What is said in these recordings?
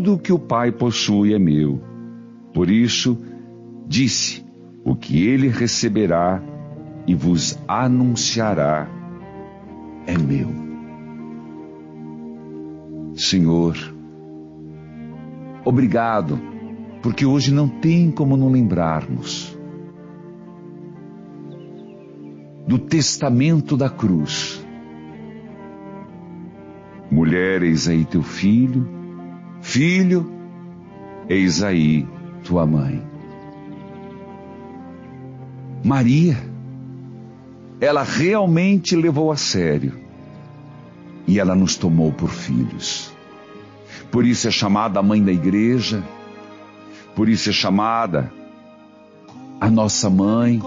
Tudo que o Pai possui é meu. Por isso, disse: o que ele receberá e vos anunciará é meu. Senhor, obrigado, porque hoje não tem como não lembrarmos do testamento da cruz. Mulher, eis aí teu filho. Filho, eis aí tua mãe. Maria, ela realmente levou a sério e ela nos tomou por filhos. Por isso é chamada a mãe da igreja, por isso é chamada a nossa mãe.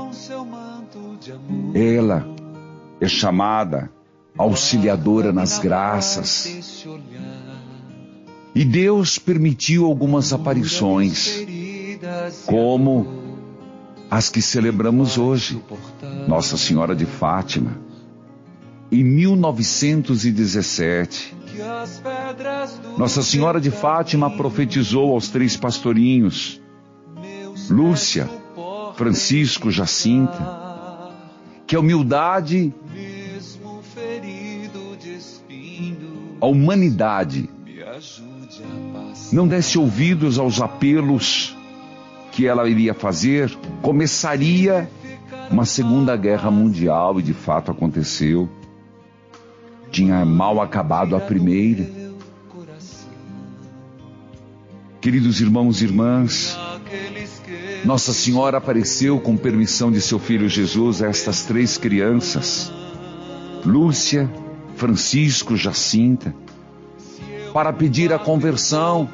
Ela é chamada auxiliadora nas graças. E Deus permitiu algumas aparições, como as que celebramos hoje. Nossa Senhora de Fátima, em 1917, Nossa Senhora de Fátima profetizou aos 3 pastorinhos, Lúcia, Francisco, Jacinta, que a humildade, a humanidade, não desse ouvidos aos apelos que ela iria fazer, começaria uma Segunda Guerra Mundial, e de fato aconteceu. Tinha mal acabado a primeira. Queridos irmãos e irmãs, Nossa Senhora apareceu com permissão de seu filho Jesus a estas 3 crianças, Lúcia, Francisco, Jacinta, para pedir a conversão,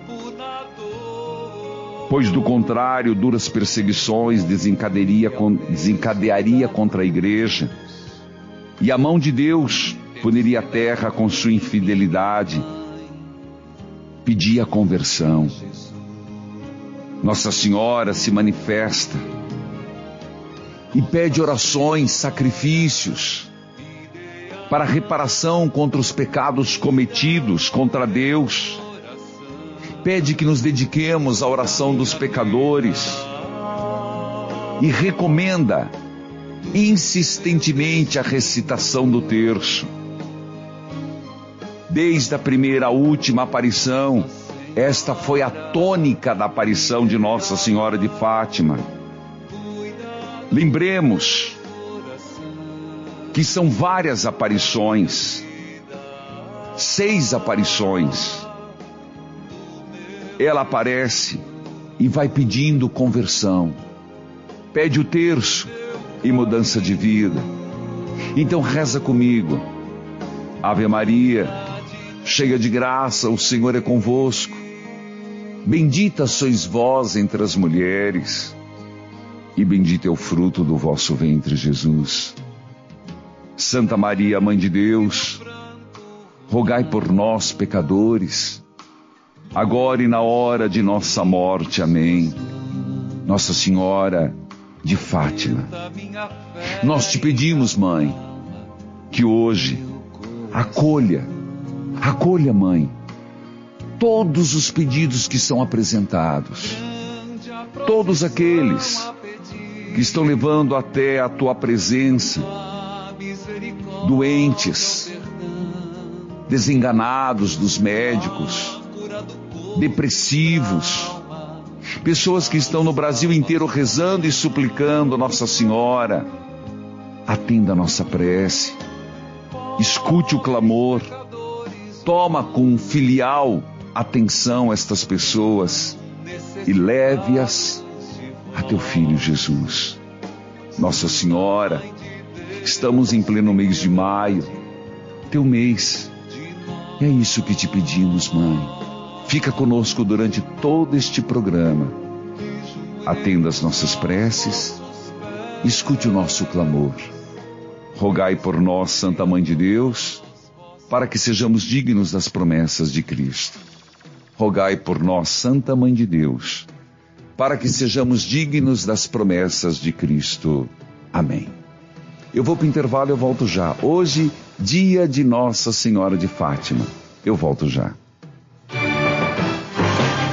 pois do contrário, duras perseguições desencadearia contra a igreja, e a mão de Deus puniria a terra com sua infidelidade. Pedia a conversão. Nossa Senhora se manifesta e pede orações, sacrifícios, para reparação contra os pecados cometidos contra Deus. Pede que nos dediquemos à oração dos pecadores e recomenda insistentemente a recitação do terço. Desde a primeira à última aparição, esta foi a tônica da aparição de Nossa Senhora de Fátima. Lembremos que são várias aparições, 6 aparições. Ela aparece e vai pedindo conversão, pede o terço e mudança de vida. Então reza comigo: Ave Maria, cheia de graça, o Senhor é convosco. Bendita sois vós entre as mulheres, e bendito é o fruto do vosso ventre, Jesus. Santa Maria, Mãe de Deus, rogai por nós, pecadores, agora e na hora de nossa morte. Amém. Nossa Senhora de Fátima, nós te pedimos, Mãe, que hoje acolha, Mãe, todos os pedidos que são apresentados, todos aqueles que estão levando até a tua presença, doentes, desenganados dos médicos, depressivos, pessoas que estão no Brasil inteiro rezando e suplicando. Nossa Senhora, atenda a nossa prece, escute o clamor, toma com filial atenção estas pessoas e leve-as a teu Filho Jesus. Nossa Senhora, estamos em pleno mês de maio, teu mês, e é isso que te pedimos, Mãe. Fica conosco durante todo este programa, atenda as nossas preces, escute o nosso clamor. Rogai por nós, Santa Mãe de Deus, para que sejamos dignos das promessas de Cristo. Rogai por nós, Santa Mãe de Deus, para que sejamos dignos das promessas de Cristo. Amém. Eu vou para o intervalo, eu volto já. Hoje, dia de Nossa Senhora de Fátima. Eu volto já.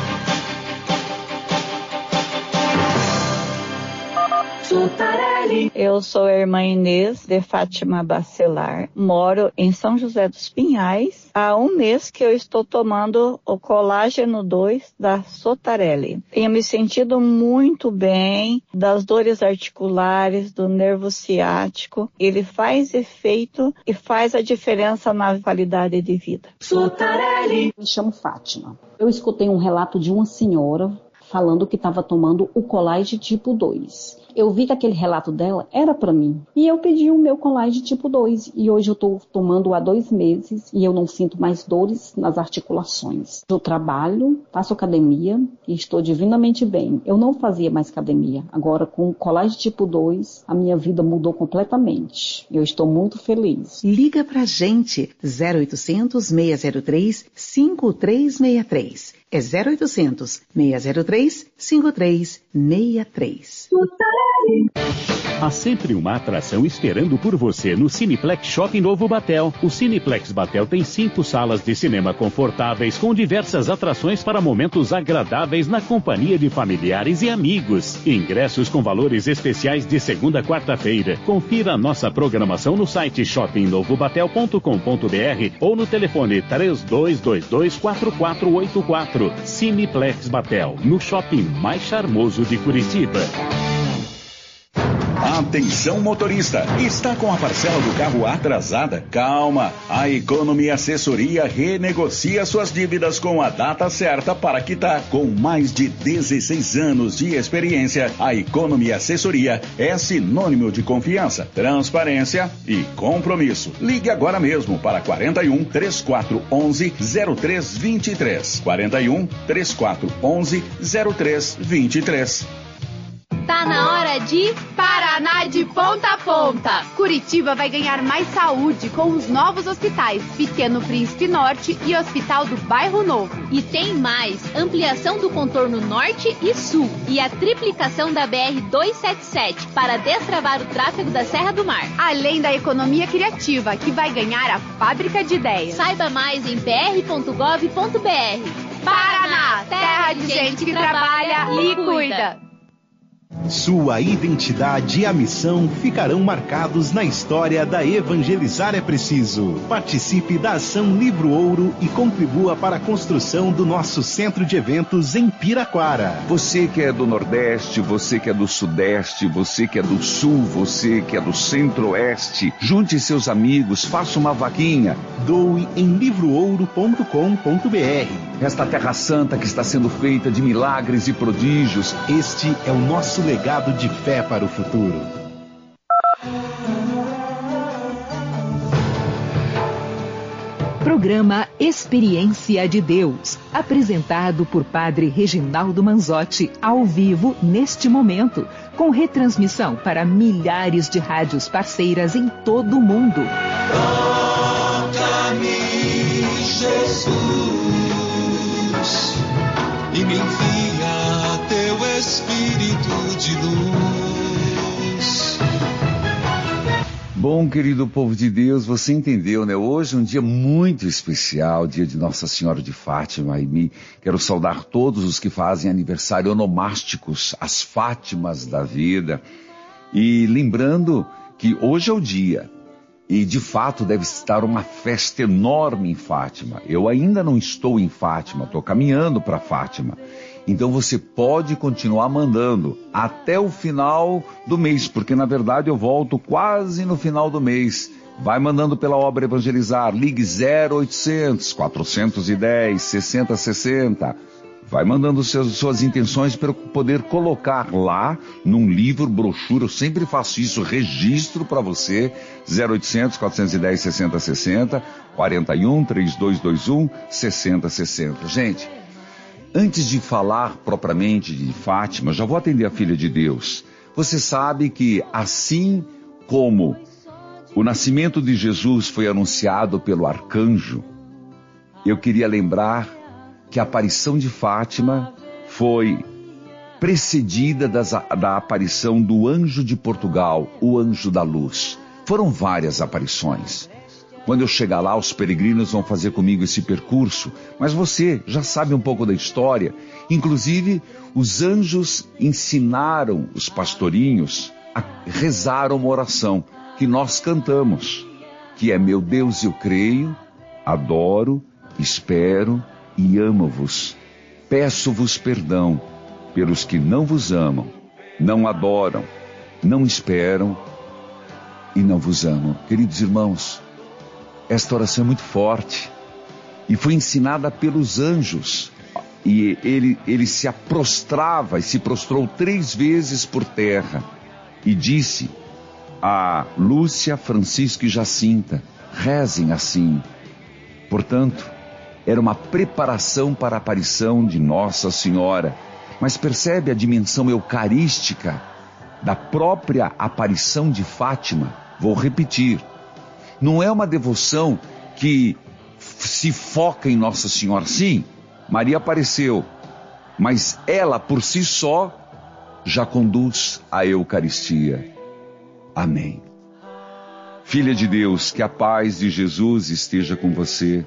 Eu sou a irmã Inês de Fátima Bacelar, moro em São José dos Pinhais. Há um mês que eu estou tomando o colágeno 2 da Sotarelli. Tenho me sentido muito bem das dores articulares, do nervo ciático. Ele faz efeito e faz a diferença na qualidade de vida. Sotarelli. Me chamo Fátima. Eu escutei um relato de uma senhora falando que estava tomando o Colage tipo 2. Eu vi que aquele relato dela era para mim. E eu pedi o meu Colage tipo 2. E hoje eu estou tomando há 2 meses e eu não sinto mais dores nas articulações. Eu trabalho, faço academia e estou divinamente bem. Eu não fazia mais academia. Agora, com o Colage tipo 2, a minha vida mudou completamente. Eu estou muito feliz. Liga pra gente. 0800 603 5363. É 0800 603 5363. Há sempre uma atração esperando por você no Cineplex Shopping Novo Batel. O Cineplex Batel tem 5 salas de cinema confortáveis com diversas atrações para momentos agradáveis na companhia de familiares e amigos. Ingressos com valores especiais de segunda a quarta-feira. Confira a nossa programação no site shoppingnovobatel.com.br ou no telefone 3222-4484. Cineplex Batel, no shopping mais charmoso de Curitiba. Atenção motorista, está com a parcela do carro atrasada? Calma, a Economy Assessoria renegocia suas dívidas com a data certa para quitar. Com mais de 16 anos de experiência, a Economy Assessoria é sinônimo de confiança, transparência e compromisso. Ligue agora mesmo para 41 3411 0323. 41 3411 0323. Tá na hora de Paraná de ponta a ponta. Curitiba vai ganhar mais saúde com os novos hospitais Pequeno Príncipe Norte e Hospital do Bairro Novo. E tem mais, ampliação do contorno norte e sul e a triplicação da BR-277 para destravar o tráfego da Serra do Mar. Além da economia criativa, que vai ganhar a fábrica de ideias. Saiba mais em pr.gov.br. Paraná, terra de gente que trabalha e cuida. Sua identidade e a missão ficarão marcados na história da Evangelizar é Preciso. Participe da ação Livro Ouro e contribua para a construção do nosso centro de eventos em Piraquara. Você que é do Nordeste, você que é do Sudeste, você que é do Sul, você que é do Centro-Oeste, junte seus amigos, faça uma vaquinha. Doe em livroouro.com.br. Esta terra santa que está sendo feita de milagres e prodígios. Este é o nosso legado de fé para o futuro. Programa Experiência de Deus, apresentado por Padre Reginaldo Manzotti, ao vivo neste momento, com retransmissão para milhares de rádios parceiras em todo o mundo. Toca-me, Jesus, e me envia teu Espírito de luz. Bom, querido povo de Deus, você entendeu, né? Hoje é um dia muito especial, dia de Nossa Senhora de Fátima, e quero saudar todos os que fazem aniversário onomásticos, as Fátimas da vida, e lembrando que hoje é o dia, e de fato deve estar uma festa enorme em Fátima. Eu ainda não estou em Fátima, estou caminhando para Fátima. Então você pode continuar mandando até o final do mês, porque na verdade eu volto quase no final do mês. Vai mandando pela obra Evangelizar, ligue 0800 410 6060. Vai mandando suas intenções para eu poder colocar lá num livro, brochura. Eu sempre faço isso, registro para você. 0800 410 6060, 41 3221 6060. Gente, antes de falar propriamente de Fátima, já vou atender a Filha de Deus. Você sabe que assim como o nascimento de Jesus foi anunciado pelo arcanjo, eu queria lembrar que a aparição de Fátima foi precedida da aparição do anjo de Portugal, o anjo da luz. Foram várias aparições. Quando eu chegar lá, os peregrinos vão fazer comigo esse percurso, mas você já sabe um pouco da história. Inclusive, os anjos ensinaram os pastorinhos a rezar uma oração que nós cantamos, que é: meu Deus, eu creio, adoro, espero e amo-vos. Peço-vos perdão pelos que não vos amam, não adoram, não esperam e não vos amam. Queridos irmãos, esta oração é muito forte e foi ensinada pelos anjos. E ele se prostrava e se prostrou 3 vezes por terra e disse a Lúcia, Francisco e Jacinta: rezem assim. Portanto, era uma preparação para a aparição de Nossa Senhora. Mas percebe a dimensão eucarística da própria aparição de Fátima? Vou repetir. Não é uma devoção que se foca em Nossa Senhora. Sim, Maria apareceu, mas ela por si só já conduz a Eucaristia. Amém. Filha de Deus, que a paz de Jesus esteja com você.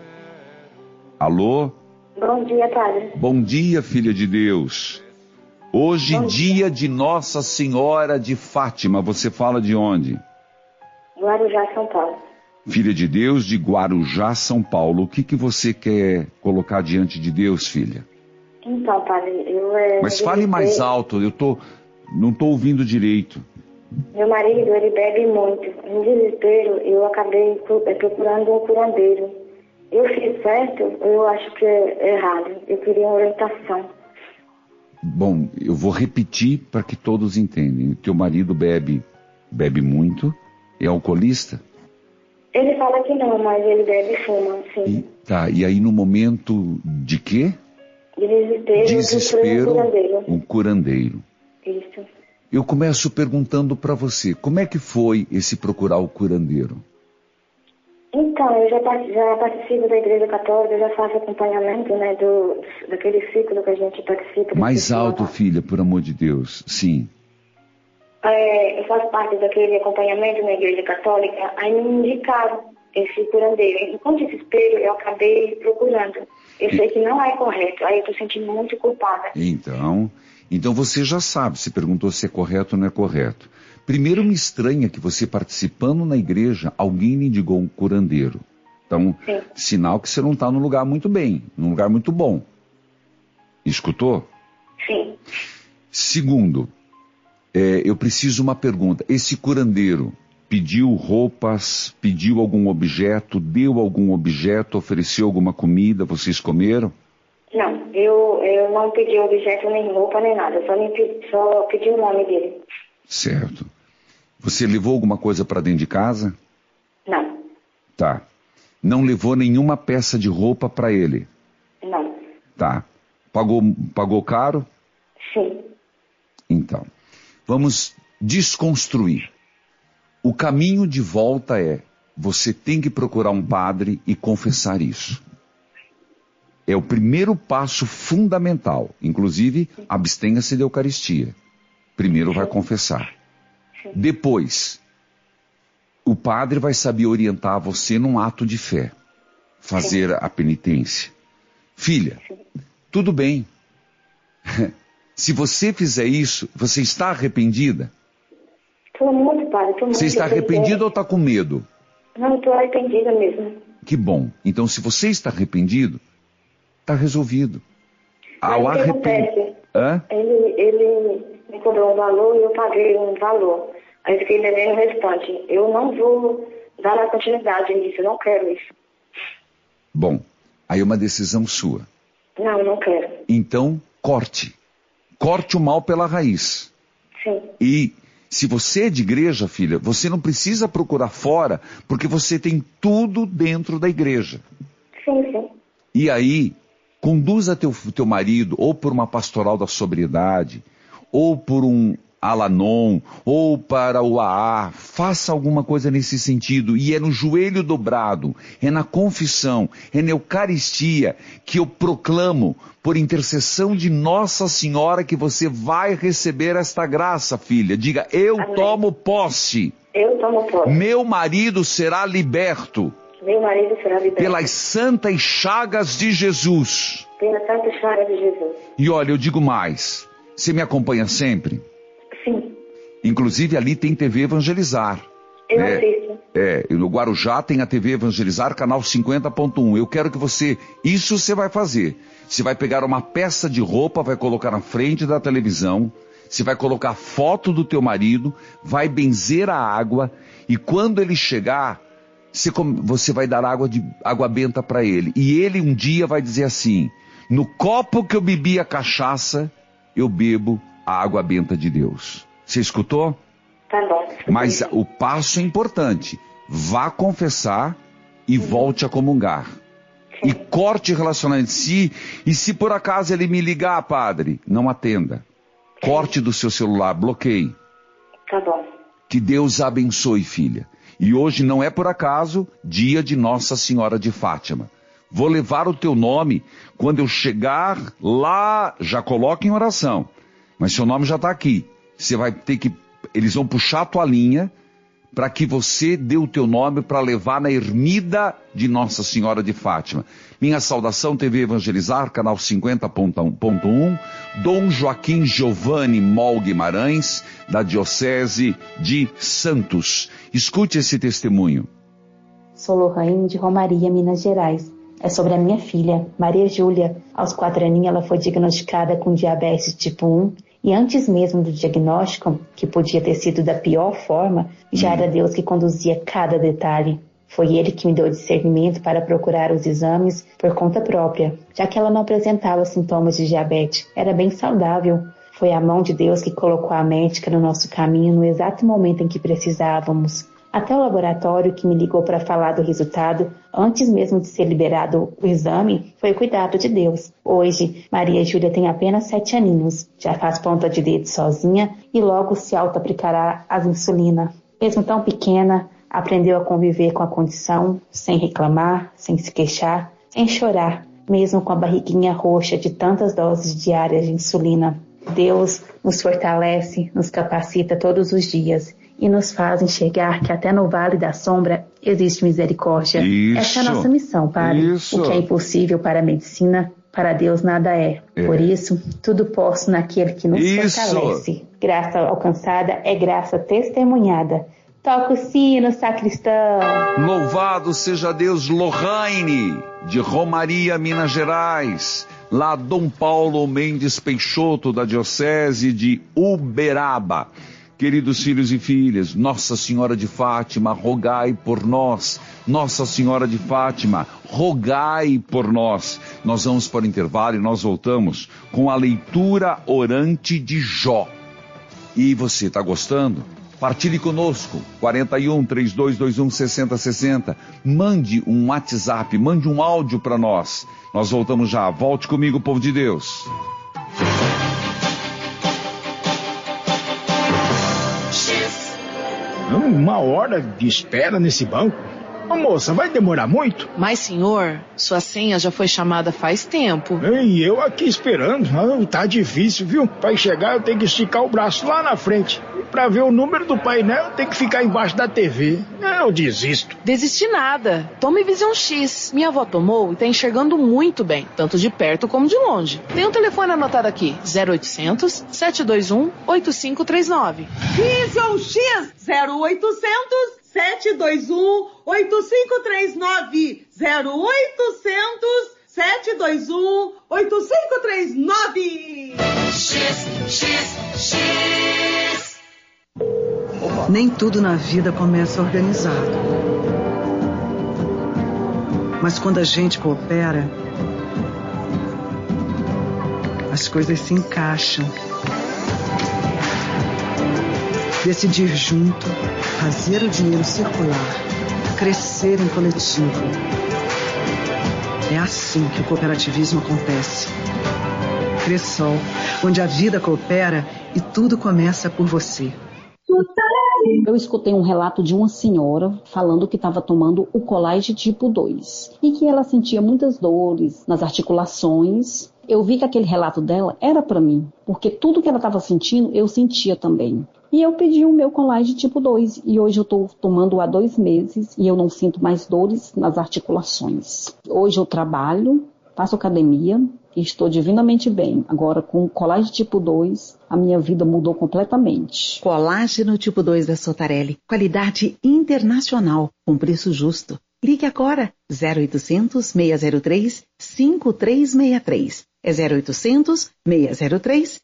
Alô? Bom dia, padre. Bom dia, filha de Deus. Hoje, dia de Nossa Senhora de Fátima. Você fala de onde? Guarujá, São Paulo. Filha de Deus, de Guarujá, São Paulo. O que você quer colocar diante de Deus, filha? Então, padre, Mas fale mais alto, não estou ouvindo direito. Meu marido, ele bebe muito. Em desespero, eu acabei procurando um curandeiro. Eu fiz certo, eu acho que é errado. Eu queria uma orientação. Bom, eu vou repetir para que todos entendam. Teu marido bebe muito? É alcoolista? Ele fala que não, mas ele bebe e fuma, sim. E aí no momento de quê? De desespero, um curandeiro. Isso. Eu começo perguntando para você, como é que foi esse procurar o curandeiro? Então, eu já participo da Igreja Católica, eu já faço acompanhamento, né, daquele ciclo que a gente participa. Mais alto, filha, por amor de Deus. Sim. Eu faço parte daquele acompanhamento na Igreja Católica, aí me indicaram esse curandeiro. Com desespero, eu acabei procurando. Eu sei que não é correto, aí eu estou sentindo muito culpada. Então você já sabe, se perguntou se é correto ou não é correto. Primeiro, me estranha que você participando na igreja, alguém lhe indicou um curandeiro. Então, sim, sinal que você não está num lugar muito bem, num lugar muito bom. Escutou? Sim. Segundo, eu preciso uma pergunta. Esse curandeiro pediu roupas, pediu algum objeto, deu algum objeto, ofereceu alguma comida, vocês comeram? Não, eu não pedi objeto, nem roupa, nem nada. Só pedi o nome dele. Certo. Você levou alguma coisa para dentro de casa? Não. Tá. Não levou nenhuma peça de roupa para ele? Não. Tá. Pagou caro? Sim. Então, vamos desconstruir. O caminho de volta você tem que procurar um padre e confessar isso. É o primeiro passo fundamental. Inclusive, abstenha-se da Eucaristia. Primeiro vai confessar. Depois, o padre vai saber orientar você num ato de fé. Fazer a penitência. Filha, tudo bem. Se você fizer isso, você está arrependida? Estou muito, padre. Você está arrependida ou está com medo? Não, estou arrependida mesmo. Que bom. Então, se você está arrependido, está resolvido. Ao arrependimento. Ele me cobrou um valor e eu paguei um valor. Aí eu fiquei devendo o restante. Eu não vou dar a continuidade nisso, eu não quero isso. Bom, aí é uma decisão sua. Não quero. Então, corte. Corte o mal pela raiz. Sim. E se você é de igreja, filha, você não precisa procurar fora, porque você tem tudo dentro da igreja. Sim. E aí, conduza teu marido ou por uma pastoral da sobriedade, ou por um Alanon, ou para o AA, faça alguma coisa nesse sentido, e é no joelho dobrado, é na confissão, é na Eucaristia, que eu proclamo, por intercessão de Nossa Senhora, que você vai receber esta graça, filha. Diga, eu tomo posse. Eu tomo posse. Meu marido será liberto. Meu marido será liberto. Pelas santas chagas de Jesus. Pelas santas chagas de Jesus. E olha, eu digo mais, você me acompanha sempre? Sim. Inclusive ali tem TV Evangelizar. Eu assisto. No Guarujá tem a TV Evangelizar, canal 50.1. Eu quero que isso você vai fazer. Você vai pegar uma peça de roupa, vai colocar na frente da televisão, você vai colocar foto do teu marido, vai benzer a água, e quando ele chegar, você vai dar água benta para ele. E ele um dia vai dizer assim: no copo que eu bebi a cachaça, eu bebo a água benta de Deus. Você escutou? Tá bom. Mas o passo é importante. Vá confessar e volte a comungar. Sim. E corte relacionamento. E se por acaso ele me ligar, padre, não atenda. Corte do seu celular, bloqueie. Tá bom. Que Deus a abençoe, filha. E hoje não é por acaso dia de Nossa Senhora de Fátima. Vou levar o teu nome. Quando eu chegar lá, já coloque em oração. Mas seu nome já está aqui. Você vai ter que... Eles vão puxar a tua linha para que você dê o teu nome para levar na ermida de Nossa Senhora de Fátima. Minha saudação, TV Evangelizar, canal 50.1, Dom Joaquim Giovanni Mol Guimarães, da Diocese de Santos. Escute esse testemunho. Sou Lohane de Romaria, Minas Gerais. É sobre a minha filha, Maria Júlia. Aos 4 aninhos ela foi diagnosticada com diabetes tipo 1 e antes mesmo do diagnóstico, que podia ter sido da pior forma, já era Deus que conduzia cada detalhe. Foi Ele que me deu discernimento para procurar os exames por conta própria, já que ela não apresentava sintomas de diabetes, era bem saudável. Foi a mão de Deus que colocou a médica no nosso caminho no exato momento em que precisávamos. Até o laboratório que me ligou para falar do resultado, antes mesmo de ser liberado o exame, foi o cuidado de Deus. Hoje, Maria Júlia tem apenas 7 aninhos, já faz ponta de dedo sozinha e logo se auto-aplicará as insulina. Mesmo tão pequena, aprendeu a conviver com a condição, sem reclamar, sem se queixar, sem chorar, mesmo com a barriguinha roxa de tantas doses diárias de insulina. Deus nos fortalece, nos capacita todos os dias e nos faz enxergar que até no vale da sombra existe misericórdia. Isso. Essa é a nossa missão, Padre. Isso. O que é impossível para a medicina, para Deus nada é. Por isso, tudo posso naquele que nos fortalece. Graça alcançada é graça testemunhada. Toca o sino, sacristão. Louvado seja Deus. Lohane, de Romaria, Minas Gerais. Lá Dom Paulo Mendes Peixoto, da Diocese de Uberaba. Queridos filhos e filhas, Nossa Senhora de Fátima, rogai por nós. Nossa Senhora de Fátima, rogai por nós. Nós vamos para o intervalo e nós voltamos com a leitura orante de Jó. E você está gostando? Partilhe conosco, 41-3221-6060. Mande um WhatsApp, mande um áudio para nós. Nós voltamos já. Volte comigo, povo de Deus. Uma hora de espera nesse banco? Ô, moça, vai demorar muito? Mas, senhor, sua senha já foi chamada faz tempo. E eu aqui esperando. Tá difícil, viu? Pra chegar eu tenho que esticar o braço lá na frente. E pra ver o número do painel eu tenho que ficar embaixo da TV. Eu desisto. Desistir nada. Tome Visão X. Minha avó tomou e tá enxergando muito bem, tanto de perto como de longe. Tem um telefone anotado aqui, 0800 721 8539. Visão X, 0800 721 8539. 0800 721 8539. X. Nem tudo na vida começa organizado. Mas quando a gente coopera, as coisas se encaixam. Decidir junto, fazer o dinheiro circular, crescer em coletivo. É assim que o cooperativismo acontece. Cressol, onde a vida coopera e tudo começa por você. Eu escutei um relato de uma senhora falando que estava tomando o Colaide tipo 2 e que ela sentia muitas dores nas articulações. Eu vi que aquele relato dela era para mim, porque tudo que ela estava sentindo, eu sentia também. E eu pedi o meu Colaide tipo 2 e hoje eu estou tomando há 2 meses e eu não sinto mais dores nas articulações. Hoje eu trabalho Faço academia e estou divinamente bem. Agora, com o colágeno tipo 2, a minha vida mudou completamente. Colágeno tipo 2 da Sotarelli. Qualidade internacional, com preço justo. Ligue agora, 0800 603 5363. É 0800 603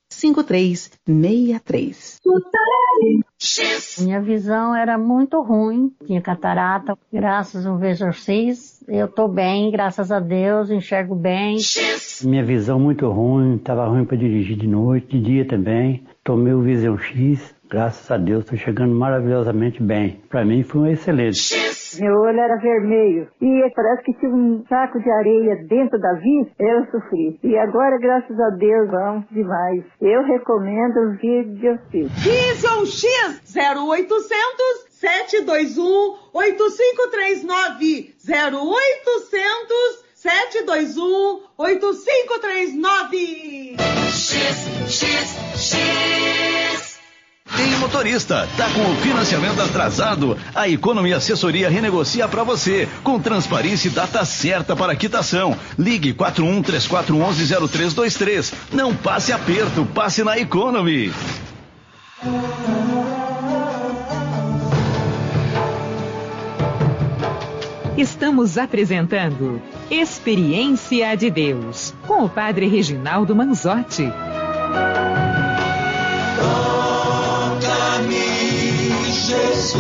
5363. Minha visão era muito ruim, tinha catarata. Graças ao Visão X, eu tô bem, graças a Deus, enxergo bem. Minha visão muito ruim, estava ruim para dirigir de noite, de dia também. Tomei o Visão X, graças a Deus, estou chegando maravilhosamente bem. Para mim foi um excelente. Meu olho era vermelho e parece que tinha um saco de areia dentro da vista. Eu sofri. E agora, graças a Deus, vamos demais. Eu recomendo o Visão X. Visão X 0800 721 8539 0800 721 8539. Tem motorista, tá com o financiamento atrasado? A Economia Assessoria renegocia para você, com transparência e data certa para quitação. Ligue 4134110323. Não passe aperto, passe na Economy. Estamos apresentando Experiência de Deus, com o Padre Reginaldo Manzotti. Jesus,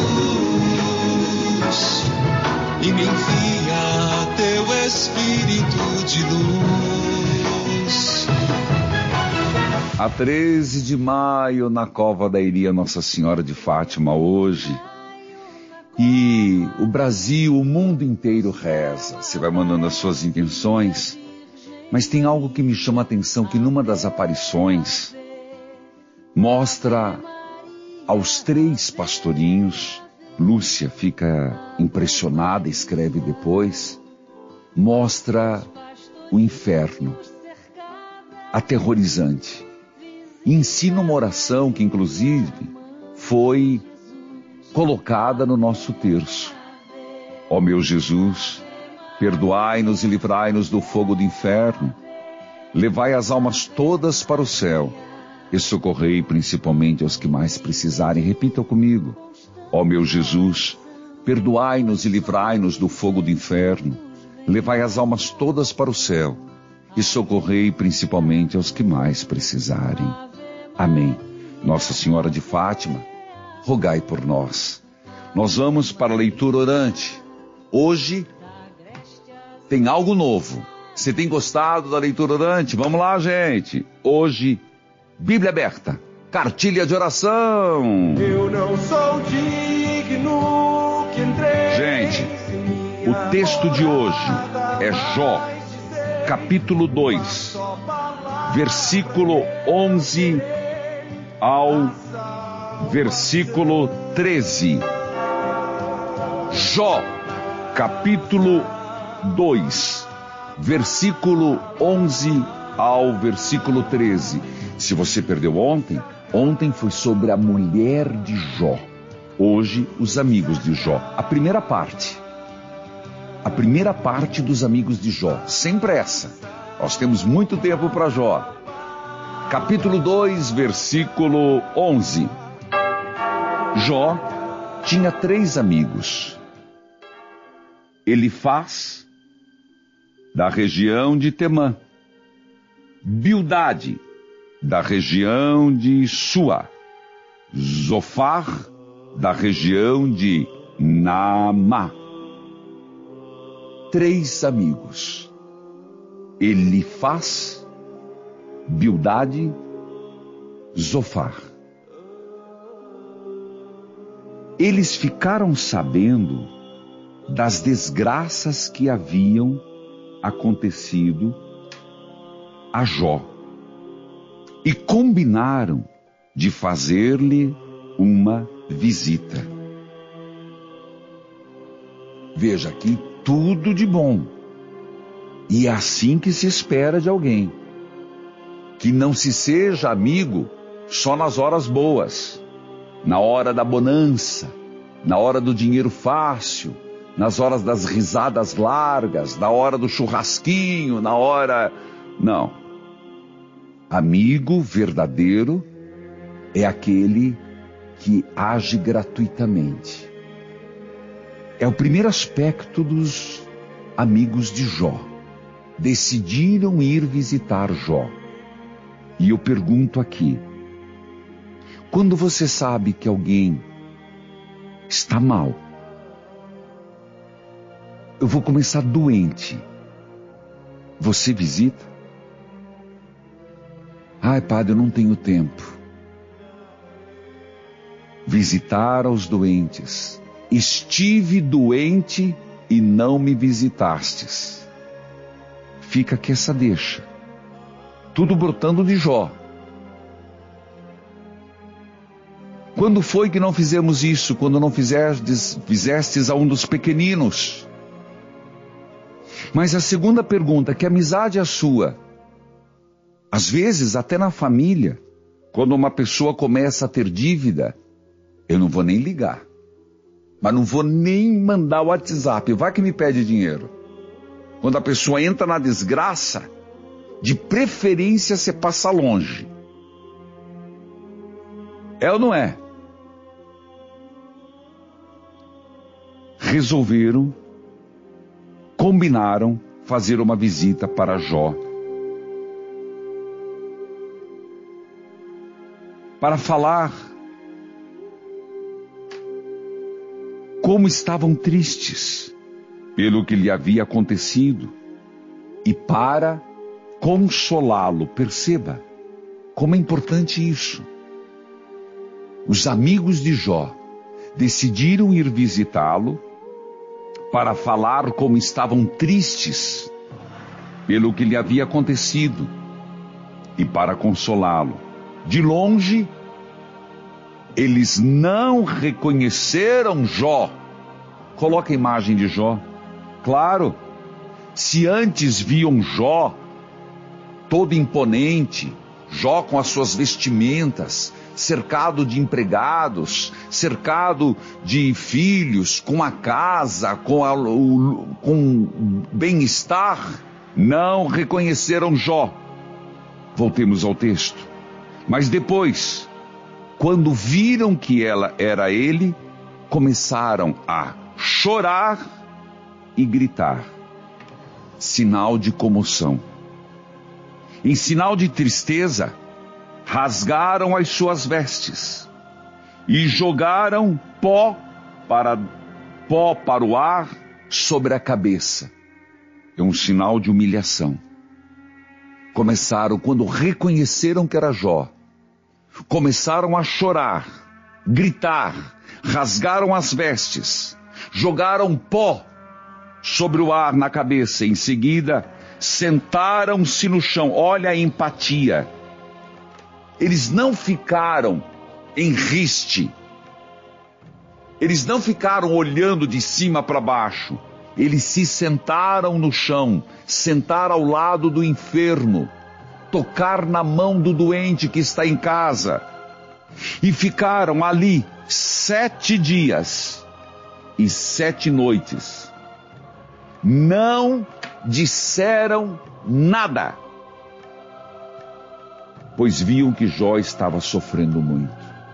e me envia teu Espírito de luz. A 13 de maio, na Cova da Iria Nossa Senhora de Fátima, hoje. E o Brasil, o mundo inteiro reza. Você vai mandando as suas intenções. Mas tem algo que me chama a atenção, que numa das aparições mostra aos 3 pastorinhos. Lúcia fica impressionada, escreve depois, mostra o inferno, aterrorizante. E ensina uma oração que inclusive foi colocada no nosso terço. Ó meu Jesus, perdoai-nos e livrai-nos do fogo do inferno, levai as almas todas para o céu, e socorrei principalmente aos que mais precisarem. Repita comigo. Ó meu Jesus, perdoai-nos e livrai-nos do fogo do inferno, levai as almas todas para o céu, e socorrei principalmente aos que mais precisarem. Amém. Nossa Senhora de Fátima, rogai por nós. Nós vamos para a leitura orante. Hoje tem algo novo. Você tem gostado da leitura orante? Vamos lá, gente. Hoje, Bíblia aberta, cartilha de oração. Eu não sou digno que entrei. Gente, o texto de hoje é Jó, capítulo 2, versículo 11 ao versículo 13. Jó, capítulo 2, versículo 11 ao versículo 13. Se você perdeu ontem foi sobre a mulher de Jó. Hoje, os amigos de Jó. A primeira parte dos amigos de Jó. Sempre essa. Nós temos muito tempo para Jó. Capítulo 2, versículo 11. Jó tinha 3 amigos. Elifaz, da região de Temã. Bildade, da região de Sua. Zofar, da região de Naamá. 3 amigos. Elifaz, Bildade, Zofar. Eles ficaram sabendo das desgraças que haviam acontecido a Jó e combinaram de fazer-lhe uma visita. Veja aqui, tudo de bom. E é assim que se espera de alguém. Que não se seja amigo só nas horas boas, na hora da bonança, na hora do dinheiro fácil, nas horas das risadas largas, na hora do churrasquinho, na hora... Não. Amigo verdadeiro é aquele que age gratuitamente. É o primeiro aspecto dos amigos de Jó. Decidiram ir visitar Jó. E eu pergunto aqui, quando você sabe que alguém está mal, eu vou começar doente, você visita? Ai, padre, eu não tenho tempo. Visitar aos doentes. Estive doente e não me visitastes. Fica aqui essa deixa. Tudo brotando de Jó. Quando foi que não fizemos isso? Quando não fizestes a um dos pequeninos? Mas a segunda pergunta, que amizade é a sua? Às vezes, até na família, quando uma pessoa começa a ter dívida, eu não vou nem ligar. Mas não vou nem mandar o WhatsApp. Vai que me pede dinheiro. Quando a pessoa entra na desgraça, de preferência você passa longe. É ou não é? Resolveram, combinaram fazer uma visita para Jó. Para falar como estavam tristes pelo que lhe havia acontecido e para consolá-lo. Perceba como é importante isso. Os amigos de Jó decidiram ir visitá-lo para falar como estavam tristes pelo que lhe havia acontecido e para consolá-lo. De longe, eles não reconheceram Jó. Coloca a imagem de Jó. Claro, se antes viam Jó todo imponente, Jó com as suas vestimentas, cercado de empregados, cercado de filhos, com a casa, com bem-estar, não reconheceram Jó. Voltemos ao texto. Mas depois, quando viram que ela era ele, começaram a chorar e gritar. Sinal de comoção. Em sinal de tristeza, rasgaram as suas vestes e jogaram pó para o ar sobre a cabeça. É um sinal de humilhação. Começaram, quando reconheceram que era Jó, começaram a chorar, gritar, rasgaram as vestes, jogaram pó sobre o ar na cabeça. Em seguida, sentaram-se no chão. Olha a empatia. Eles não ficaram em riste. Eles não ficaram olhando de cima para baixo. Eles se sentaram no chão, sentar ao lado do enfermo, tocar na mão do doente que está em casa. E ficaram ali 7 dias e 7 noites. Não disseram nada, pois viam que Jó estava sofrendo muito.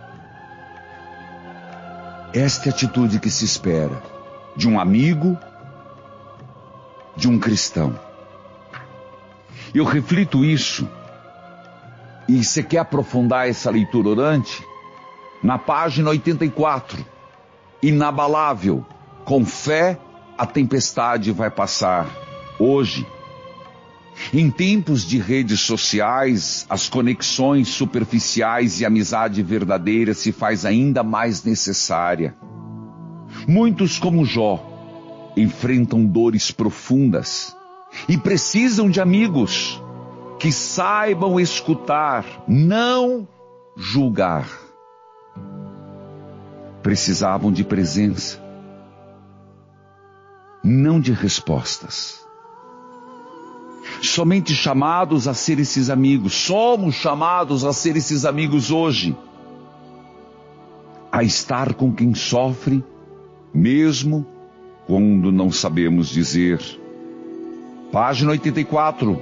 Esta é a atitude que se espera de um amigo, de um cristão. Eu reflito isso, e você quer aprofundar essa leitura orante? Na página 84, inabalável, com fé a tempestade vai passar. Hoje, em tempos de redes sociais, as conexões superficiais e a amizade verdadeira se faz ainda mais necessária. Muitos, como Jó, enfrentam dores profundas e precisam de amigos que saibam escutar, não julgar. Precisavam de presença, não de respostas. Somente chamados a ser esses amigos. Somos chamados a ser esses amigos hoje. A estar com quem sofre, mesmo quando não sabemos dizer. Página 84.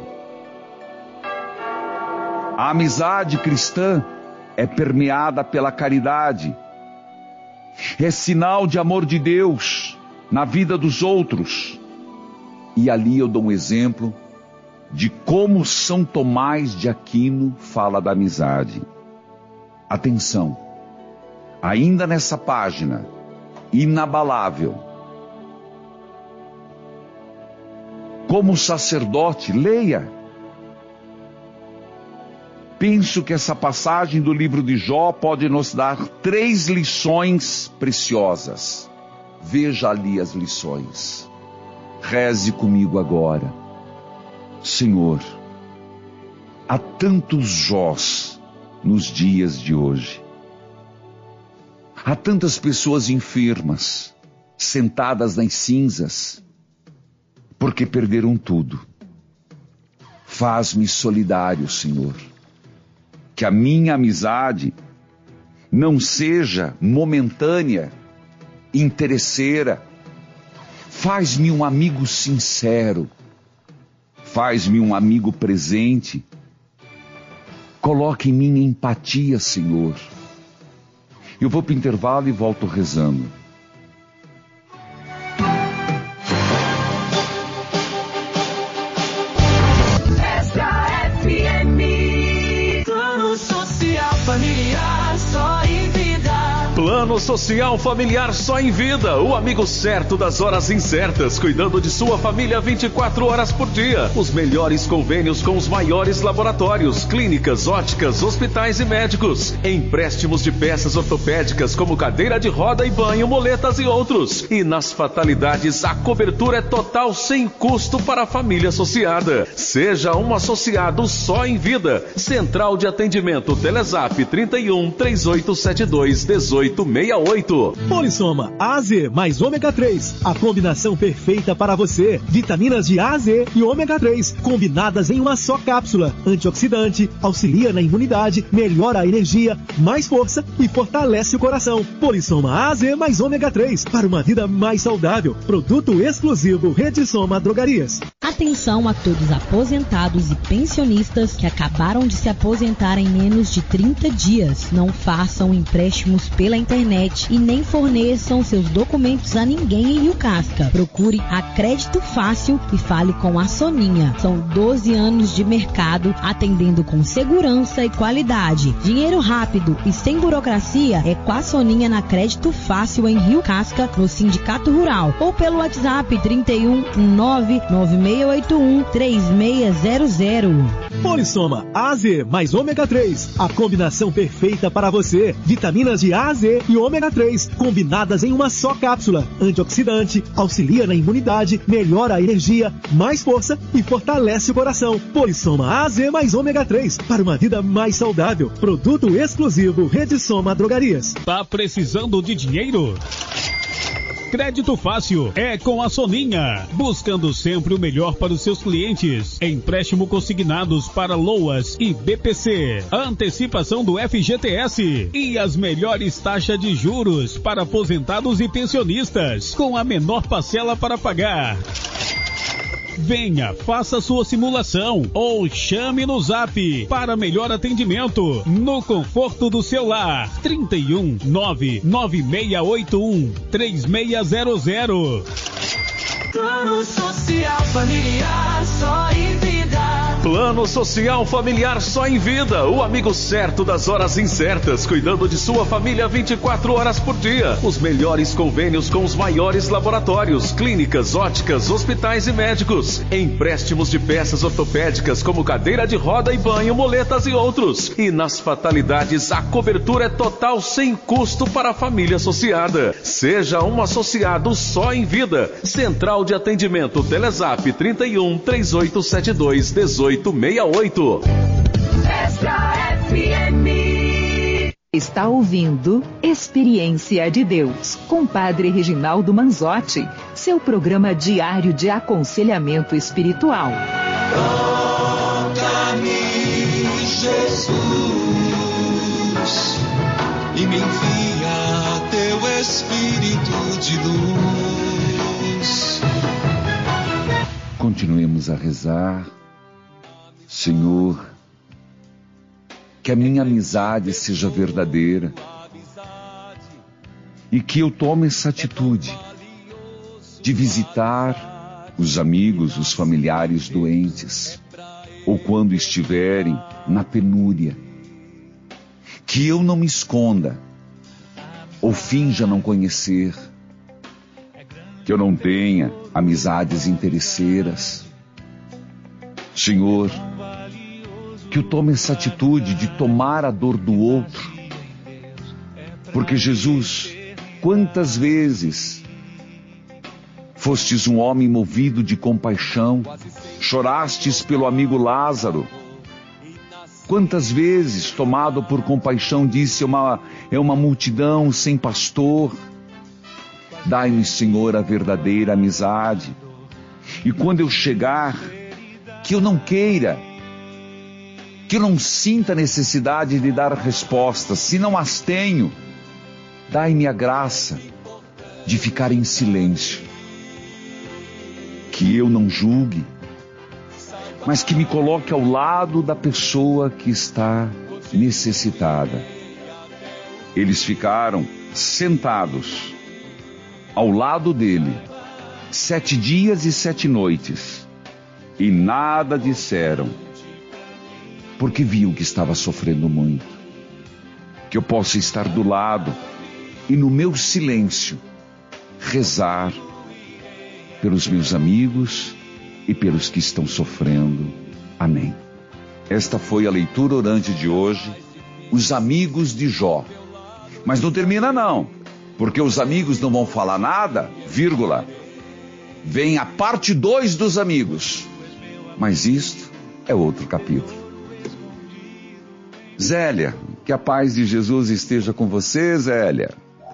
A amizade cristã é permeada pela caridade. É sinal de amor de Deus na vida dos outros. E ali eu dou um exemplo de como São Tomás de Aquino fala da amizade. Atenção, ainda nessa página, inabalável. Como sacerdote, leia. Penso que essa passagem do livro de Jó pode nos dar 3 lições preciosas. Veja ali as lições. Reze comigo agora. Senhor, há tantos Jós nos dias de hoje. Há tantas pessoas enfermas, sentadas nas cinzas, porque perderam tudo. Faz-me solidário, Senhor. Que a minha amizade não seja momentânea, interesseira. Faz-me um amigo sincero. Faz-me um amigo presente. Coloque em mim empatia, Senhor. Eu vou para o intervalo e volto rezando. Plano Social Familiar Só em Vida, o amigo certo das horas incertas, cuidando de sua família 24 horas por dia. Os melhores convênios com os maiores laboratórios, clínicas, óticas, hospitais e médicos. Empréstimos de peças ortopédicas como cadeira de roda e banho, moletas e outros. E nas fatalidades, a cobertura é total sem custo para a família associada. Seja um associado Só em Vida. Central de Atendimento Telezap 31 3872 1868. Polissoma AZ mais ômega 3, a combinação perfeita para você. Vitaminas de AZ e ômega 3, combinadas em uma só cápsula. Antioxidante, auxilia na imunidade, melhora a energia, mais força e fortalece o coração. Polissoma AZ mais ômega 3, para uma vida mais saudável. Produto exclusivo Rede Soma Drogarias. Atenção a todos aposentados e pensionistas que acabaram de se aposentar em menos de 30 dias. Não façam empréstimos pela internet e nem forneçam seus documentos a ninguém em Rio Casca. Procure a Crédito Fácil e fale com a Soninha. São 12 anos de mercado atendendo com segurança e qualidade. Dinheiro rápido e sem burocracia é com a Soninha na Crédito Fácil em Rio Casca, no Sindicato Rural, ou pelo WhatsApp 31 99681 3600. Polissoma AZ mais ômega 3, a combinação perfeita para você. Vitaminas de AZ e ômega 3, combinadas em uma só cápsula. Antioxidante, auxilia na imunidade, melhora a energia, mais força e fortalece o coração. Polissoma AZ mais ômega 3, para uma vida mais saudável. Produto exclusivo Rede Soma Drogarias. Tá precisando de dinheiro? Crédito Fácil é com a Soninha, buscando sempre o melhor para os seus clientes. Empréstimo consignados para LOAS e BPC, antecipação do FGTS e as melhores taxas de juros para aposentados e pensionistas, com a menor parcela para pagar. Venha, faça sua simulação ou chame no Zap para melhor atendimento no conforto do seu lar. 31 99681 3600. Plano Social Familiar Só em Vida. Plano Social Familiar Só em Vida, o amigo certo das horas incertas, cuidando de sua família 24 horas por dia. Os melhores convênios com os maiores laboratórios, clínicas, óticas, hospitais e médicos. Empréstimos de peças ortopédicas como cadeira de roda e banho, moletas e outros. E nas fatalidades, a cobertura é total sem custo para a família associada. Seja um associado Só em Vida. Central de Atendimento Telezap 31 3872 1868. Está ouvindo Experiência de Deus, com Padre Reginaldo Manzotti, seu programa diário de aconselhamento espiritual. Toca-me, Jesus, e me envia teu Espírito de luz. Continuemos a rezar. Senhor, que a minha amizade seja verdadeira e que eu tome essa atitude de visitar os amigos, os familiares doentes, ou quando estiverem na penúria. Que eu não me esconda ou finja não conhecer, que eu não tenha amizades interesseiras. Senhor, que eu tome essa atitude de tomar a dor do outro, porque Jesus, quantas vezes fostes um homem movido de compaixão, chorastes pelo amigo Lázaro. Quantas vezes, tomado por compaixão, disse, é uma multidão sem pastor. Dai-nos, Senhor, a verdadeira amizade. E quando eu chegar, que eu não queira, que eu não sinta necessidade de dar respostas. Se não as tenho, dai-me a graça de ficar em silêncio. Que eu não julgue, mas que me coloque ao lado da pessoa que está necessitada. Eles ficaram sentados ao lado dele 7 dias e 7 noites e nada disseram, porque viu que estava sofrendo muito. Que eu possa estar do lado e no meu silêncio rezar pelos meus amigos e pelos que estão sofrendo. Amém. Esta foi a leitura orante de hoje, os amigos de Jó. Mas não termina não, porque os amigos não vão falar nada, vírgula. Vem a parte 2 dos amigos. Mas isto é outro capítulo. Zélia, que a paz de Jesus esteja com você, Zélia.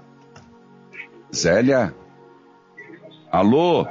Zélia? Alô?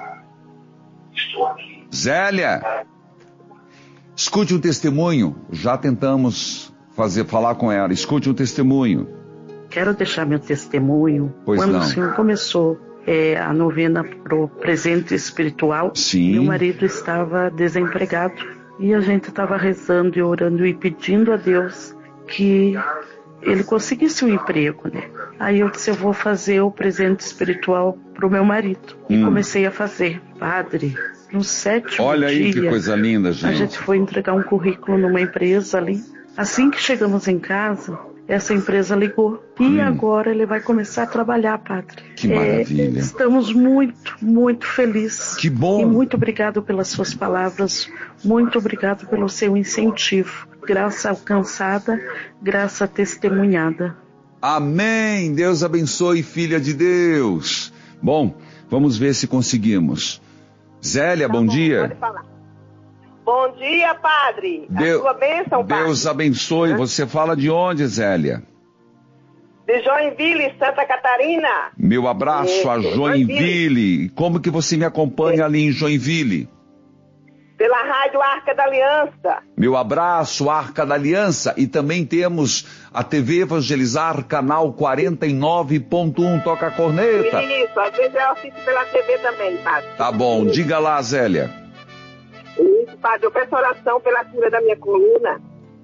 Zélia? Escute um testemunho. Já tentamos falar com ela. Escute um testemunho. Quero deixar meu testemunho. Pois quando não. O senhor começou a novena pro presente espiritual, sim, meu marido estava desempregado. E a gente estava rezando e orando e pedindo a Deus que ele conseguisse um emprego, né? Aí eu disse, eu vou fazer o presente espiritual pro meu marido. E comecei a fazer. Padre, no 7º dia... Olha aí que coisa linda, gente. A gente foi entregar um currículo numa empresa ali. Assim que chegamos em casa, essa empresa ligou. E agora ele vai começar a trabalhar, padre. Que maravilha. Estamos muito, muito felizes. Que bom. E muito obrigado pelas suas palavras. Muito obrigado pelo seu incentivo. Graça alcançada, graça testemunhada. Amém. Deus abençoe, filha de Deus. Bom, vamos ver se conseguimos. Zélia, bom dia. Pode falar. Bom dia, padre. A sua bênção, padre. Deus abençoe. Você fala de onde, Zélia? De Joinville, Santa Catarina. Meu abraço a Joinville. Como que você me acompanha ali em Joinville? Pela Rádio Arca da Aliança. Meu abraço, Arca da Aliança. E também temos a TV Evangelizar, canal 49.1. Toca a corneta. Isso, às vezes eu assisto pela TV também, padre. Tá bom, diga lá, Zélia. Isso, padre, eu peço oração pela cura da minha coluna.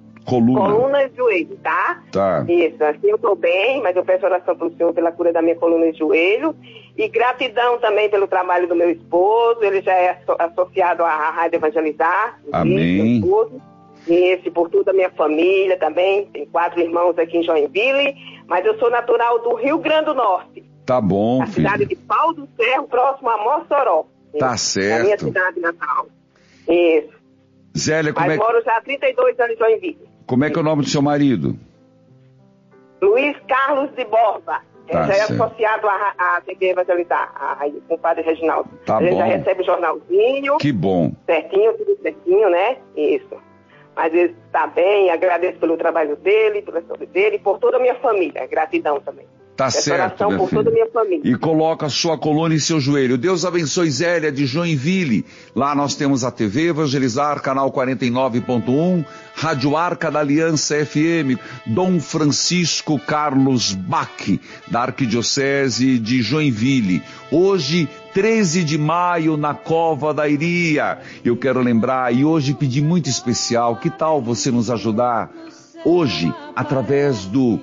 Coluna e joelho, tá? Tá. Isso, assim eu tô bem, mas eu peço oração pro Senhor pela cura da minha coluna e joelho. E gratidão também pelo trabalho do meu esposo, ele já é associado à Rádio Evangelizar. Amém. Isso, por toda a minha família também, tem 4 irmãos aqui em Joinville, mas eu sou natural do Rio Grande do Norte. Tá bom, a cidade de Pau do Cerro, próximo a Mossoró. Tá isso, certo. a minha cidade natal. Isso. Zélia, mas moro já há 32 anos em Joinville. Como é que é o nome do seu marido? Luiz Carlos de Borba. Tá, ele já é certo. associado à TV Evangelizar, com o padre Reginaldo. Tá ele bom. já recebe o jornalzinho. Que bom. Certinho, tudo certinho, né? Isso. Mas ele está bem, agradeço pelo trabalho dele, pela saúde dele e por toda a minha família. Gratidão também. Tá certo, minha por filha. toda a minha família. E coloca a sua coluna em seu joelho. Deus abençoe Zélia de Joinville. Lá nós temos a TV Evangelizar, canal 49.1, Rádio Arca da Aliança FM, Dom Francisco Carlos Bach, da Arquidiocese de Joinville. Hoje, 13 de maio, na Cova da Iria. Eu quero lembrar, e hoje pedir muito especial, que tal você nos ajudar hoje, através do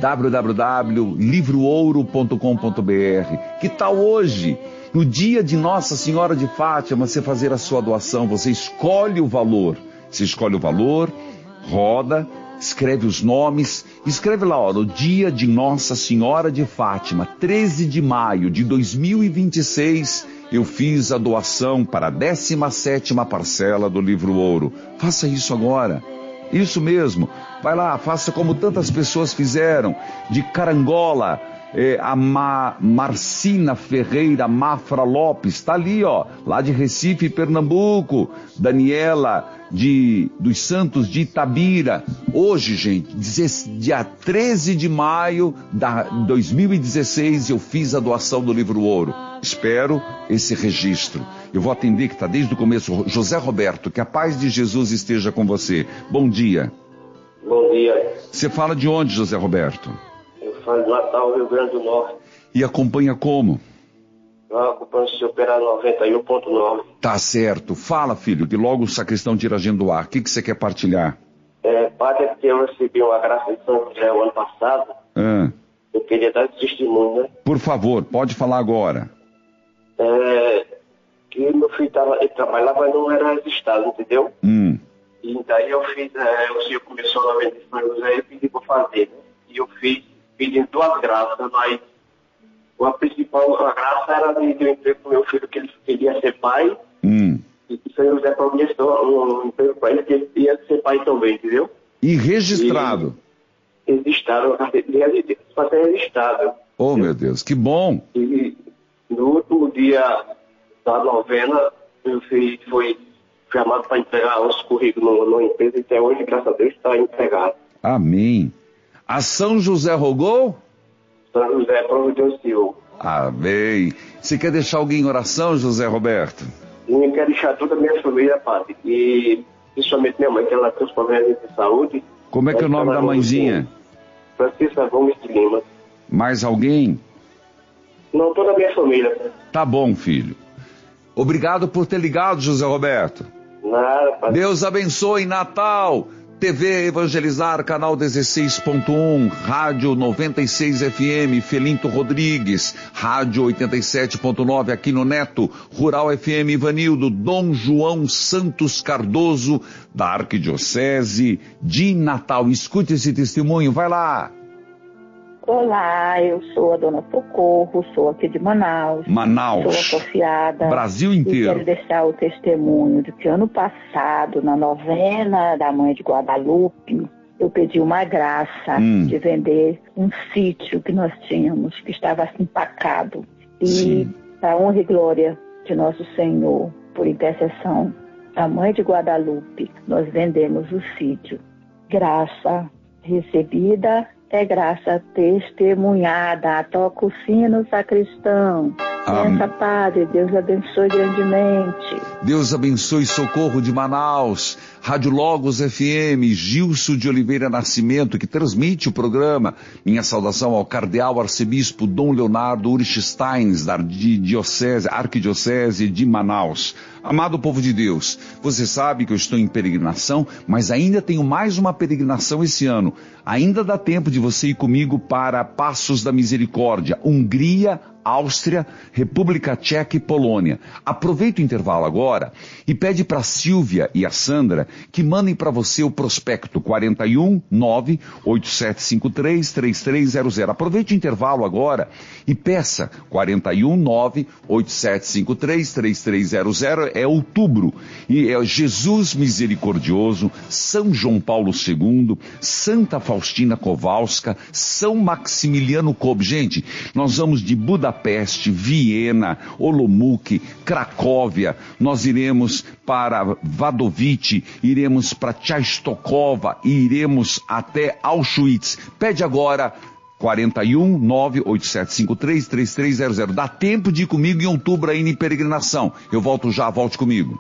www.livroouro.com.br. Que tal hoje, no dia de Nossa Senhora de Fátima, você fazer a sua doação? Você escolhe o valor. Você escolhe o valor, roda, escreve os nomes, escreve lá, no dia de Nossa Senhora de Fátima, 13 de maio de 2026, eu fiz a doação para a 17ª parcela do Livro Ouro. Faça isso agora. Isso mesmo, vai lá, faça como tantas pessoas fizeram, de Carangola, a Marcina Ferreira Mafra Lopes, está ali, ó, lá de Recife, Pernambuco, Daniela dos Santos de Itabira. Hoje, gente, dia 13 de maio de 2016, eu fiz a doação do Livro Ouro. Espero esse registro. Eu vou atender, que está desde o começo, José Roberto, que a paz de Jesus esteja com você. Bom dia. Bom dia. Você fala de onde, José Roberto? Eu falo de Natal, Rio Grande do Norte. E acompanha como? Eu acompanho o seu operário 91.9. Tá certo. Fala, filho, que logo o sacristão tira a agenda do ar. O que você quer partilhar? Padre, que eu recebi uma graça de São José o ano passado. Eu queria dar esse testemunho, né? Por favor, pode falar agora. Que meu filho ele trabalhava, mas não era registrado, entendeu? E daí eu fiz, o senhor começou a vender São José e pedi para fazer, né? E eu fiz, pedindo 2 graças, mas a principal graça era de um emprego para o meu filho, que ele queria ser pai, e São José providenciou um emprego para ele, que ele ia ser pai também, entendeu? E registrado? Registrado, para ser registrado. Oh, meu Deus, que bom! E no último dia da novena, meu filho foi chamado para entregar os currículos na empresa, e até hoje, graças a Deus, está empregado. Amém. A São José rogou? São José providenciou. Amém. Você quer deixar alguém em oração, José Roberto? Eu quero deixar toda a minha família, padre, e principalmente minha mãe, que ela tem os problemas de saúde. Como é que é o nome da mãezinha? Francisca Gomes de Lima. Mais alguém? Não, toda a minha família. Tá bom, filho. Obrigado por ter ligado, José Roberto. Nada, padre. Deus abençoe, Natal. TV Evangelizar, canal 16.1, Rádio 96 FM, Felinto Rodrigues, Rádio 87.9 aqui no Neto, Rural FM Ivanildo, Dom João Santos Cardoso, da Arquidiocese de Natal. Escute esse testemunho, vai lá. Olá, eu sou a dona Socorro, sou aqui de Manaus. Sou associada. Brasil inteiro. E quero deixar o testemunho de que ano passado, na novena da Mãe de Guadalupe, eu pedi uma graça de vender um sítio que nós tínhamos, que estava empacado. E para honra e glória de nosso Senhor, por intercessão da Mãe de Guadalupe, nós vendemos o sítio. Graça recebida é graça testemunhada. Toca o sino, sacristão. Pensa, Padre, Deus abençoe grandemente. Deus abençoe Socorro de Manaus, Rádio Logos FM, Gilson de Oliveira Nascimento, que transmite o programa. Minha saudação ao cardeal arcebispo Dom Leonardo Urich-Steins, da Arquidiocese de Manaus. Amado povo de Deus, você sabe que eu estou em peregrinação, mas ainda tenho mais uma peregrinação esse ano. Ainda dá tempo de você ir comigo para Passos da Misericórdia, Hungria, Áustria, República Tcheca e Polônia. Aproveita o intervalo agora e pede para a Silvia e a Sandra que mandem para você o prospecto 419-8753-3300. Aproveite o intervalo agora e peça 419-8753-3300. É outubro e é Jesus Misericordioso, São João Paulo II, Santa Faustina Kowalska, São Maximiliano Kolbe. Gente, nós vamos de Budapeste, Viena, Olomouc, Cracóvia, nós iremos para Wadowice, iremos para Częstochowa e iremos até Auschwitz. Pede agora 41 98753 3300. Dá tempo de ir comigo em outubro aí em peregrinação. Eu volto já, volte comigo.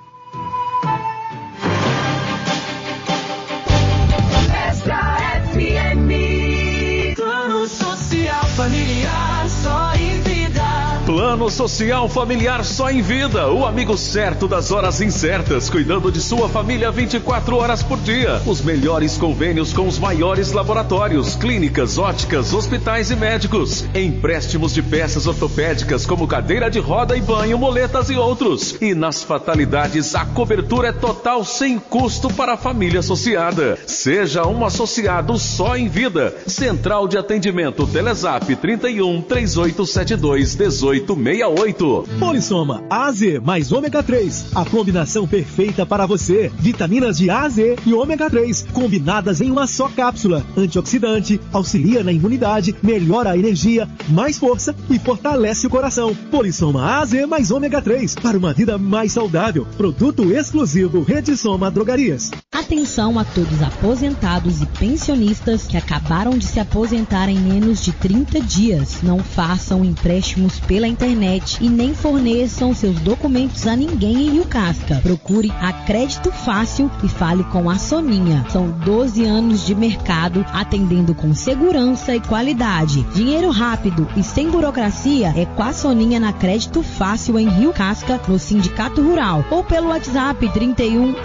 Plano Social Familiar só em vida. Plano Social Familiar só em vida. O amigo certo das horas incertas, cuidando de sua família 24 horas por dia. Os melhores convênios com os maiores laboratórios, clínicas, óticas, hospitais e médicos. Empréstimos de peças ortopédicas como cadeira de roda e banho, moletas e outros. E nas fatalidades, a cobertura é total sem custo para a família associada. Seja um associado só em vida. Central de Atendimento Telezap 31 3872 1868. Polissoma A, Z mais ômega 3. A combinação perfeita para você. Vitaminas de A, Z e ômega 3, combinadas em uma só cápsula. Antioxidante, auxilia na imunidade, melhora a energia, mais força e fortalece o coração. Polissoma A, Z mais ômega 3, para uma vida mais saudável. Produto exclusivo Rede Soma Drogarias. Atenção a todos aposentados e pensionistas que acabaram de se aposentar em menos de 30 dias. Não façam empréstimos pela internet e nem forneçam seus documentos a ninguém em Rio Casca. Procure a Crédito Fácil e fale com a Soninha. São 12 anos de mercado atendendo com segurança e qualidade. Dinheiro rápido e sem burocracia é com a Soninha na Crédito Fácil em Rio Casca, no Sindicato Rural, ou pelo WhatsApp 31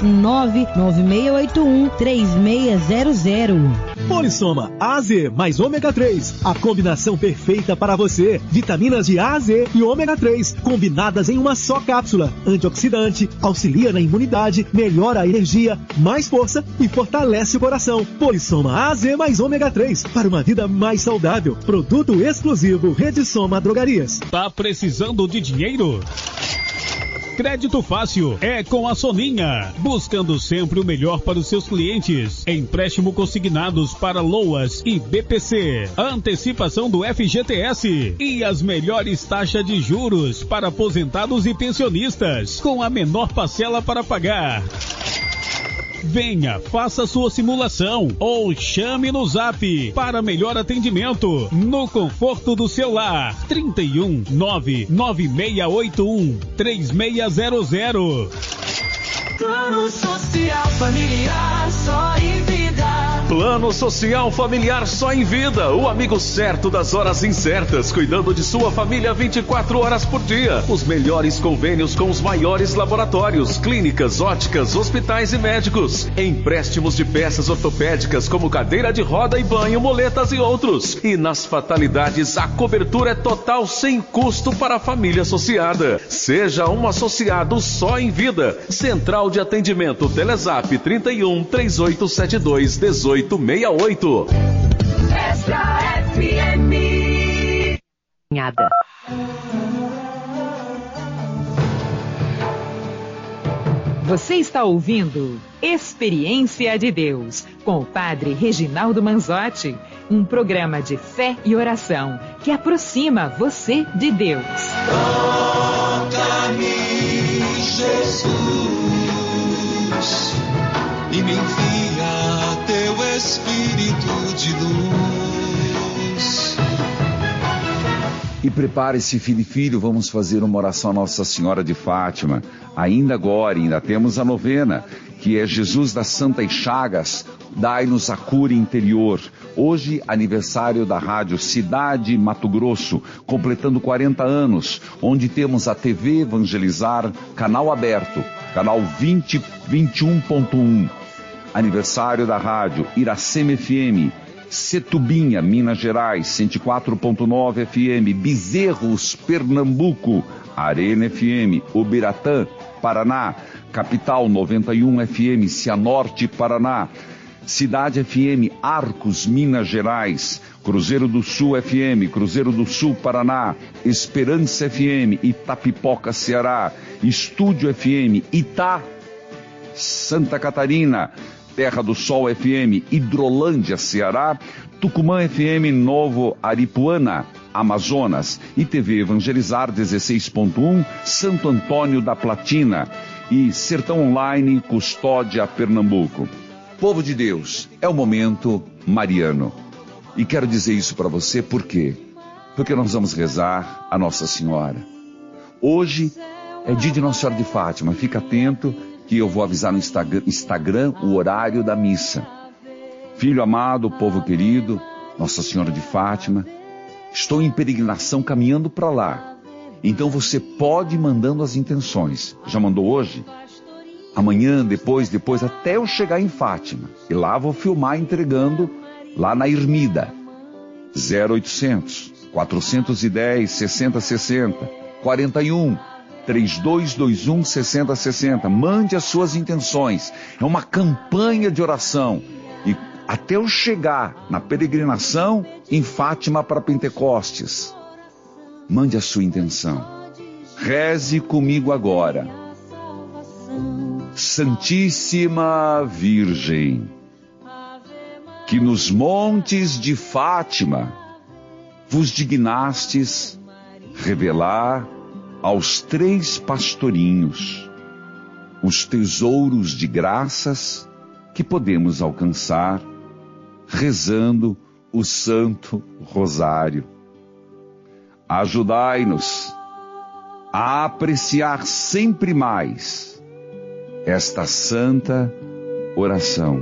99681 3600. Polissoma A, Z mais ômega 3, a combinação perfeita para você. Vitaminas de A, Z e ômega 3, combinadas em uma só cápsula. Antioxidante, auxilia na imunidade, melhora a energia, mais força e fortalece o coração. Polissoma A, Z mais ômega 3, para uma vida mais saudável. Produto exclusivo Rede Soma Drogarias. Tá precisando de dinheiro? Crédito Fácil é com a Soninha, buscando sempre o melhor para os seus clientes. Empréstimo consignados para LOAS e BPC, antecipação do FGTS e as melhores taxas de juros para aposentados e pensionistas, com a menor parcela para pagar. Venha, faça sua simulação ou chame no Zap para melhor atendimento no conforto do seu lar. 31 99681 3600. Plano Social Familiar só em vida. Plano Social Familiar só em vida. O amigo certo das horas incertas, cuidando de sua família 24 horas por dia. Os melhores convênios com os maiores laboratórios, clínicas, óticas, hospitais e médicos. Empréstimos de peças ortopédicas como cadeira de roda e banho, moletas e outros. E nas fatalidades, a cobertura é total sem custo para a família associada. Seja um associado só em vida. Central de Atendimento Telezap 31 3872 1868. Extra FM. Você está ouvindo Experiência de Deus, com o Padre Reginaldo Manzotti, um programa de fé e oração que aproxima você de Deus. Toca-me, Jesus, e me envia teu Espírito de luz. E prepare-se, filho e filho, vamos fazer uma oração a Nossa Senhora de Fátima. Ainda agora, ainda temos a novena, que é Jesus das Santas Chagas, dai-nos a cura interior. Hoje, aniversário da Rádio Cidade Mato Grosso, completando 40 anos, onde temos a TV Evangelizar, canal aberto, canal 21.1. Aniversário da Rádio Iracema FM, Setubinha, Minas Gerais, 104.9 FM, Bezerros, Pernambuco, Arena FM, Ubiratã, Paraná, Capital 91 FM, Cianorte, Paraná, Cidade FM, Arcos, Minas Gerais, Cruzeiro do Sul FM, Cruzeiro do Sul, Paraná, Esperança FM, Itapipoca, Ceará, Estúdio FM, Itá, Santa Catarina, Terra do Sol FM, Hidrolândia, Ceará, Tucumã FM, Novo Aripuana, Amazonas, e TV Evangelizar 16.1, Santo Antônio da Platina e Sertão Online, Custódia, Pernambuco. Povo de Deus, é o momento mariano. E quero dizer isso para você, por quê? Porque nós vamos rezar a Nossa Senhora. Hoje é dia de Nossa Senhora de Fátima. Fica atento que eu vou avisar no Instagram o horário da missa. Filho amado, povo querido, Nossa Senhora de Fátima, estou em peregrinação caminhando para lá. Então você pode ir mandando as intenções. Já mandou hoje? Amanhã, depois, até eu chegar em Fátima. E lá vou filmar entregando lá na Ermida. 0800 410 6060 41 3221 6060. Mande as suas intenções. É uma campanha de oração. E até eu chegar na peregrinação em Fátima para Pentecostes, mande a sua intenção. Reze comigo agora. Santíssima Virgem, que nos montes de Fátima vos dignastes revelar aos 3 pastorinhos os tesouros de graças que podemos alcançar rezando o Santo Rosário. Ajudai-nos a apreciar sempre mais esta santa oração.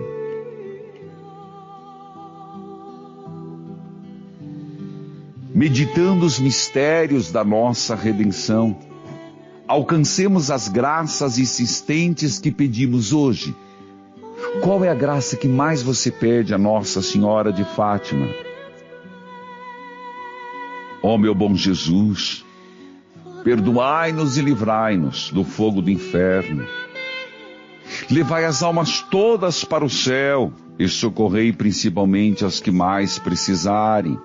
Meditando os mistérios da nossa redenção, alcancemos as graças insistentes que pedimos hoje. Qual é a graça que mais você pede a Nossa Senhora de Fátima? Ó meu bom Jesus, perdoai-nos e livrai-nos do fogo do inferno. Levai as almas todas para o céu e socorrei principalmente as que mais precisarem.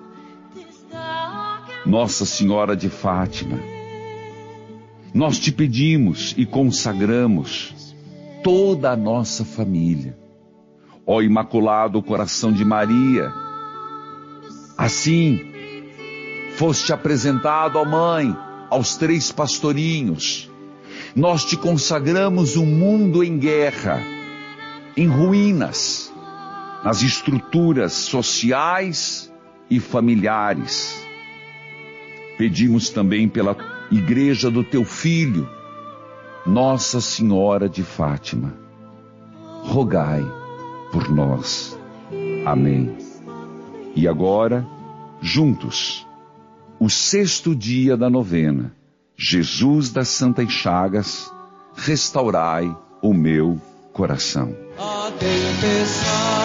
Nossa Senhora de Fátima, nós te pedimos e consagramos toda a nossa família. Ó Imaculado Coração de Maria, assim foste apresentado, ó Mãe, aos 3 pastorinhos. Nós te consagramos um mundo em guerra, em ruínas, nas estruturas sociais e familiares. Pedimos também pela Igreja do Teu Filho, Nossa Senhora de Fátima. Rogai por nós. Amém. E agora, juntos, o 6º dia da novena, Jesus das Santas Chagas, restaurai o meu coração. A tempestade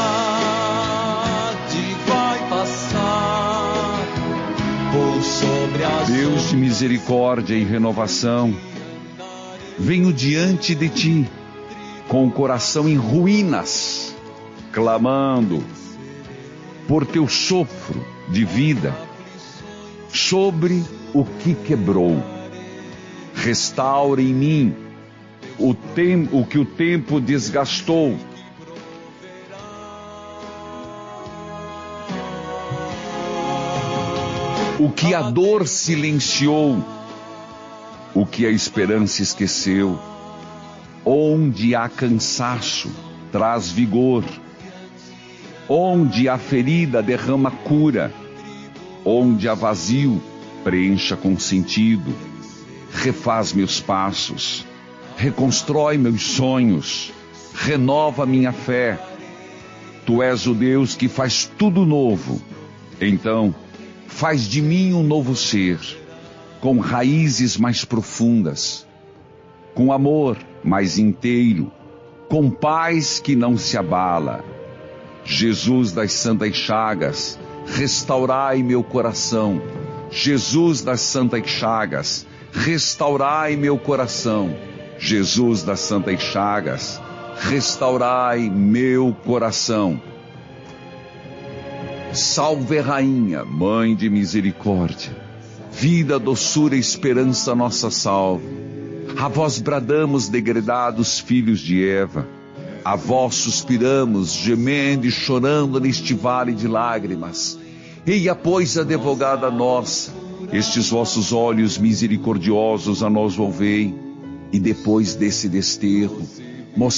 vai passar por sobre as... Deus de misericórdia e renovação, venho diante de Ti, com o coração em ruínas, clamando por Teu sopro de vida sobre o que quebrou. Restaura em mim o que o tempo desgastou. O que a dor silenciou, o que a esperança esqueceu. Onde há cansaço, traz vigor. Onde há ferida, derrama cura. Onde há vazio, preencha com sentido. Refaz meus passos, reconstrói meus sonhos, renova minha fé. Tu és o Deus que faz tudo novo. Então, faz de mim um novo ser, com raízes mais profundas, com amor mais inteiro, com paz que não se abala. Jesus das Santas Chagas, restaurai meu coração. Jesus das Santas Chagas, restaurai meu coração. Jesus das Santas Chagas, restaurai meu coração. Salve Rainha, Mãe de Misericórdia, vida, doçura e esperança nossa salve. A vós bradamos, degredados filhos de Eva, a vós suspiramos, gemendo e chorando neste vale de lágrimas. Eia, pois, advogada nossa, estes vossos olhos misericordiosos a nós volvei, e depois desse desterro,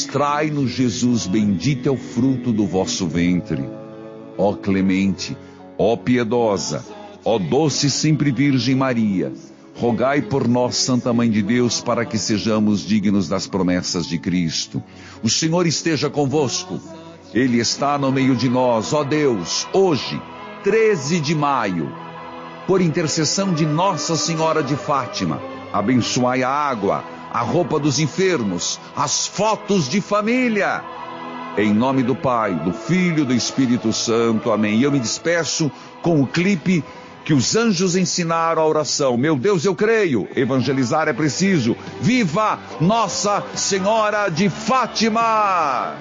mostrai-nos Jesus, bendito é o fruto do vosso ventre. Ó clemente, Ó piedosa, ó doce e sempre Virgem Maria, rogai por nós, Santa Mãe de Deus, para que sejamos dignos das promessas de Cristo. O Senhor esteja convosco. Ele está no meio de nós. Ó Deus, hoje, 13 de maio, por intercessão de Nossa Senhora de Fátima, abençoai a água, a roupa dos enfermos, as fotos de família. Em nome do Pai, do Filho e do Espírito Santo. Amém. E eu me despeço com o clipe que os anjos ensinaram a oração. Meu Deus, eu creio. Evangelizar é preciso. Viva Nossa Senhora de Fátima!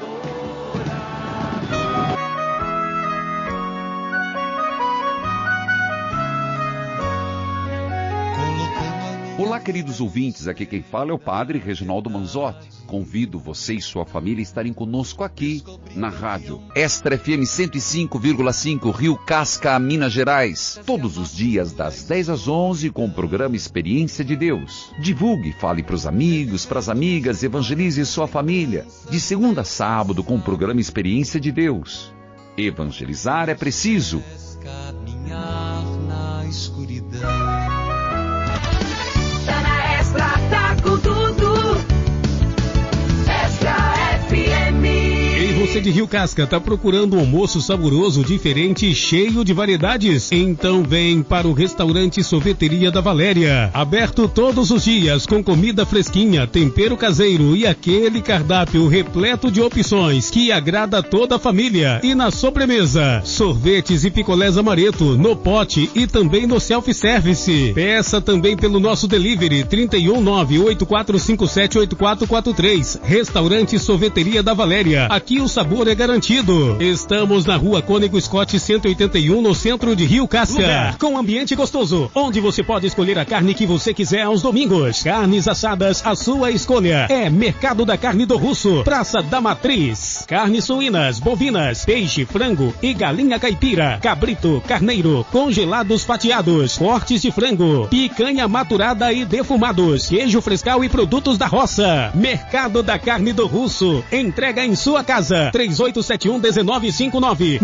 Olá, queridos ouvintes, aqui quem fala é o Padre Reginaldo Manzotti. Convido você e sua família a estarem conosco aqui na rádio Extra FM 105,5 Rio Casca, Minas Gerais. Todos os dias das 10 às 11 com o programa Experiência de Deus. Divulgue, fale para os amigos, para as amigas, evangelize sua família. De segunda a sábado com o programa Experiência de Deus. Evangelizar é preciso. Caminhar na escuridão. Tá com tudo. Extra FM. Ei, você de Rio Casca, tá procurando um almoço saboroso, diferente e cheio de variedades? Então vem para o restaurante Sorveteria da Valéria. Aberto todos os dias, com comida fresquinha, tempero caseiro e aquele cardápio repleto de opções que agrada toda a família. E na sobremesa, sorvetes e picolés amareto, no pote e também no self-service. Peça também pelo nosso delivery 319-8457-8443. Restaurante Sorveteria da Valéria. Aqui o sabor é garantido. Estamos na Rua Cônego Scott 181, no centro de Rio Casca. Lugar com ambiente gostoso, onde você pode escolher a carne que você quiser aos domingos. Carnes assadas, a sua escolha. É Mercado da Carne do Russo, Praça da Matriz. Carnes suínas, bovinas, peixe, frango e galinha caipira, cabrito, carneiro, congelados fatiados, cortes de frango, picanha maturada e defumados, queijo frescal e produtos da roça. Mercado da Carne do Russo. Entrega em sua casa. 3871-1959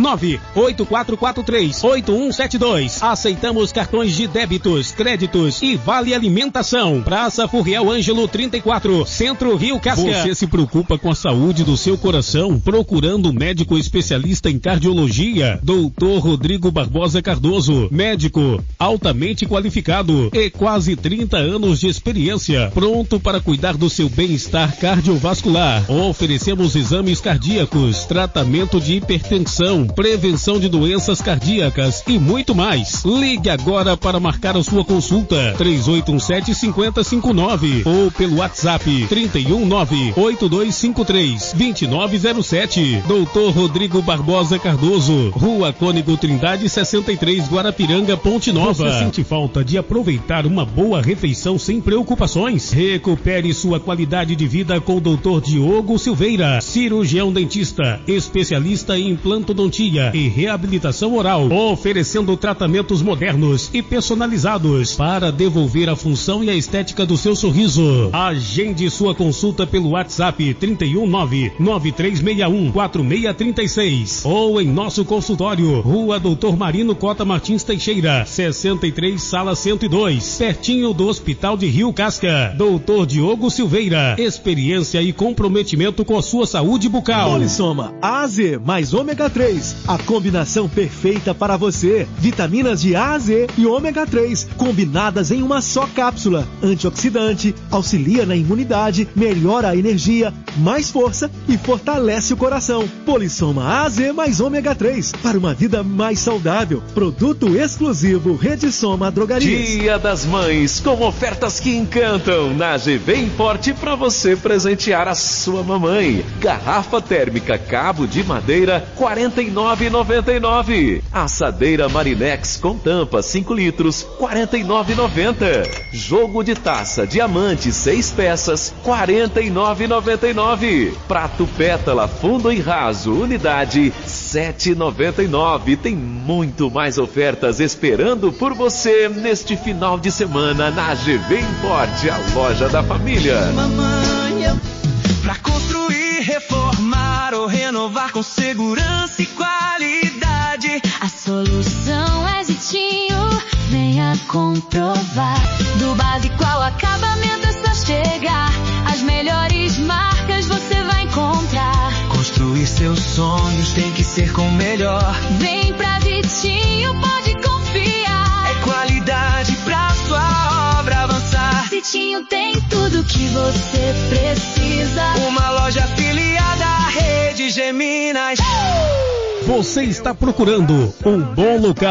98443-8172. Aceitamos cartões de débitos, créditos e vale alimentação. Praça Furriel Ângelo 34, Centro Rio Casca. Você se preocupa com a saúde do seu coração? Procurando um médico especialista em cardiologia? Dr. Rodrigo Barbosa Cardoso. Médico altamente qualificado e quase 30 anos de experiência. Pronto para cuidar do seu bem-estar cardiovascular. Oferecemos exames cardíacos, tratamento de hipertensão, prevenção de doenças cardíacas e muito mais. Ligue agora para marcar a sua consulta 3817-5059 ou pelo WhatsApp 319-8253-2907. Dr. Rodrigo Barbosa Cardoso, Rua Cônego Trindade 63, Guarapiranga, Ponte Nova. Você sente falta de aproveitar uma boa refeição sem preocupações? Recupere sua qualidade de vida com o Dr. Diogo Silveira, cirurgião dentista, especialista em implantodontia e reabilitação oral, oferecendo tratamentos modernos e personalizados para devolver a função e a estética do seu sorriso. Agende sua consulta pelo WhatsApp 319-9361-4636 ou em nosso consultório, Rua Doutor Marino Cota Martins Teixeira, 63, Sala 102, pertinho do Hospital de Rio Casca. Doutor Diogo Silveira, experiência e comprometimento com a sua saúde bucal. Polissoma A a Z mais ômega 3, a combinação perfeita para você. Vitaminas de A a Z e ômega 3, combinadas em uma só cápsula. Antioxidante, auxilia na imunidade, melhora a energia, mais força e fortalece o coração. Polissoma A a Z mais ômega 3, para uma vida mais saudável. Produto exclusivo Rede Soma Drogarias. Dia das Mães, com ofertas que encantam na GV Importe para você presentear a sua mamãe. Garrafa térmica cabo de madeira R$ 49,99. Assadeira Marinex com tampa 5 litros R$ 49,90. Jogo de taça diamante 6 peças R$ 49,99. Prato pétala fundo e raso unidade R$ 7,99. Tem muito mais ofertas esperando por você neste final de semana na GV Importe, a loja da família. Mamãe, pra construir, reformar ou renovar com segurança e qualidade, a solução comprovar. Do básico ao acabamento é só chegar. As melhores marcas você vai encontrar. Construir seus sonhos tem que ser com o melhor. Vem pra Vitinho, pode confiar. É qualidade pra sua obra avançar. Vitinho tem tudo que você precisa. Uma loja afiliada à Rede Geminas. Você está procurando um bom local